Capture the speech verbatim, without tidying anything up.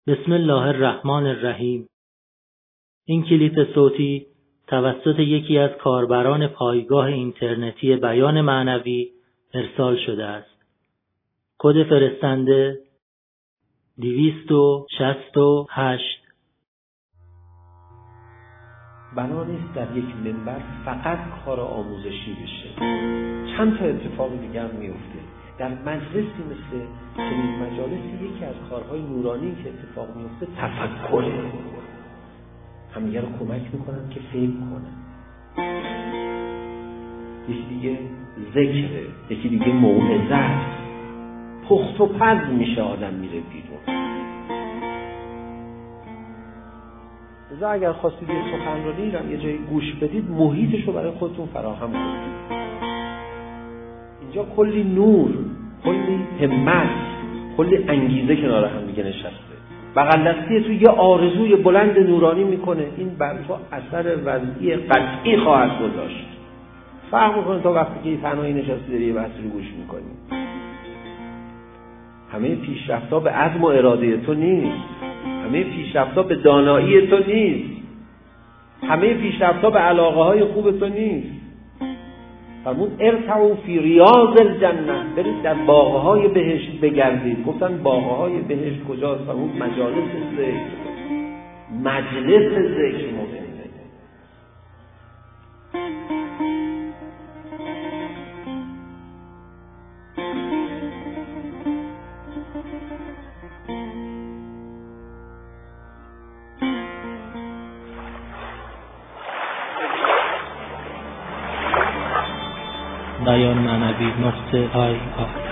بسم الله الرحمن الرحیم. این کلیپ صوتی توسط یکی از کاربران پایگاه اینترنتی بیان معنوی ارسال شده است. کد فرستنده دویست و شصت و هشت. بنا نیست در یک منبر فقط کار آموزشی بشه، چند تا اتفاق دیگه هم میفته. در مجلسی مثل چنین مجالسی یکی از کارهای نورانی که اتفاق میفته تفکره، همدیگه رو کمک میکنن که فکر کنن. یکی دیگه ذکره، یکی دیگه موعظه است. پخت و پز میشه، آدم میره بیرون. لذا اگر خواستید یه سخنرانی رو یه جایی گوش بدید، محیطش رو برای خودتون فراهم کنید. اینجا کلی نور، کلی همت، کلی انگیزه کنار هم دیگه نشسته. بغل دستی تو یه آرزوی بلند نورانی میکنه، این بر تو اثر وضعی قطعی خواهد گذاشت. فرق میکنه تا وقتی که تنهایی نشستی داری یه بحثی رو گوش میکنی. همه پیشرفت‌ها به عزم و اراده تو نیست، همه پیشرفت‌ها به دانایی تو نیست، همه پیشرفت‌ها به علاقه‌های خوب تو نیست. فرمود ارتعوا فی ریاض الجنه، برید در باغ‌های بهشت بگردید. گفتن باغ‌های بهشت کجاست؟ فرمود مجالس ذکر، مجلس ذکر مهمه. بیان معنوی نقطه آی آر